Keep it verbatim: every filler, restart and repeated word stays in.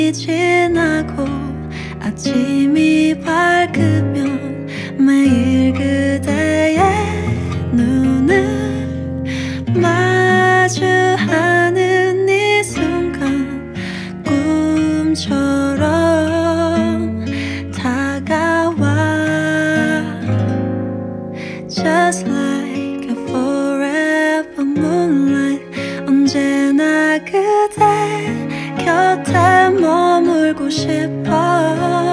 지나고 아침이 밝으면 매일 그대의 눈을 마주하는 이 순간 꿈처럼 다가와 Just like a forever moonlight 언제나 그대 곁에 머물고 싶어